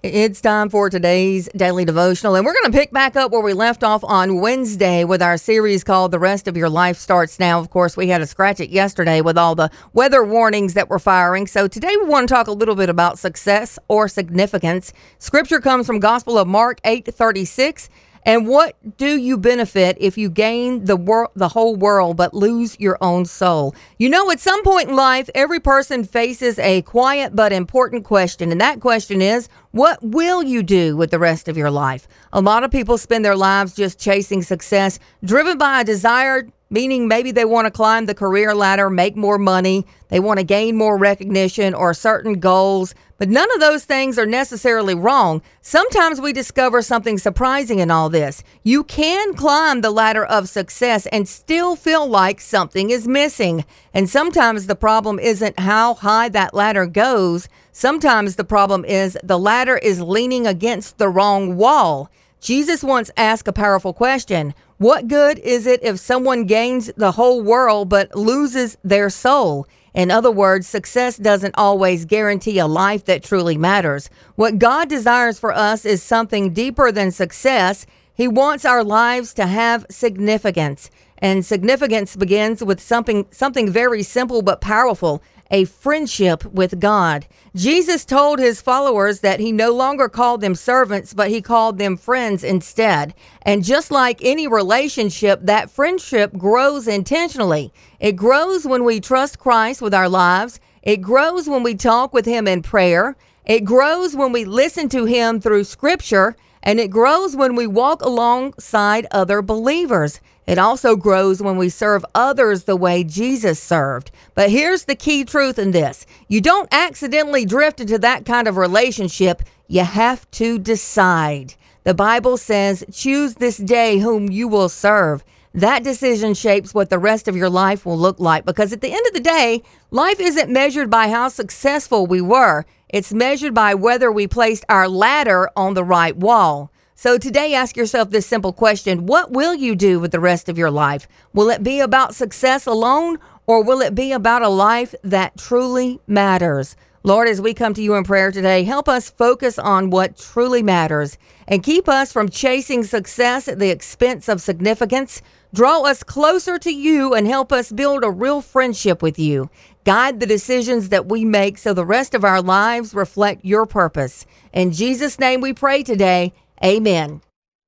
It's time for today's daily devotional, and we're going to pick back up where we left off on Wednesday with our series called The Rest of Your Life Starts Now. Of course, we had to scratch it yesterday with all the weather warnings that were firing. So today we want to talk a little bit about success or significance. Scripture comes from Gospel of Mark 8:36. And what do you benefit if you gain the whole world but lose your own soul? You know, at some point in life, every person faces a quiet but important question. And that question is, what will you do with the rest of your life? A lot of people spend their lives just chasing success, driven by a desire, meaning maybe they want to climb the career ladder, make more money, they want to gain more recognition or certain goals. But none of those things are necessarily wrong. Sometimes we discover something surprising in all this. You can climb the ladder of success and still feel like something is missing. And sometimes the problem isn't how high that ladder goes. Sometimes the problem is the ladder is leaning against the wrong wall. Jesus once asked a powerful question. What good is it if someone gains the whole world but loses their soul? In other words, success doesn't always guarantee a life that truly matters. What God desires for us is something deeper than success. He wants our lives to have significance. And significance begins with something very simple but powerful, a friendship with God. Jesus told his followers that he no longer called them servants, but he called them friends instead. And just like any relationship, that friendship grows intentionally. It grows when we trust Christ with our lives. It grows when we talk with him in prayer. It grows when we listen to him through scripture. And it grows when we walk alongside other believers. It also grows when we serve others the way Jesus served. But here's the key truth in this. You don't accidentally drift into that kind of relationship. You have to decide. The Bible says, choose this day whom you will serve. That decision shapes what the rest of your life will look like. Because at the end of the day, life isn't measured by how successful we were. It's measured by whether we placed our ladder on the right wall. So today, ask yourself this simple question. What will you do with the rest of your life? Will it be about success alone, or will it be about a life that truly matters? Lord, as we come to you in prayer today, help us focus on what truly matters and keep us from chasing success at the expense of significance. Draw us closer to you and help us build a real friendship with you. Guide the decisions that we make so the rest of our lives reflect your purpose. In Jesus' name we pray today. Amen.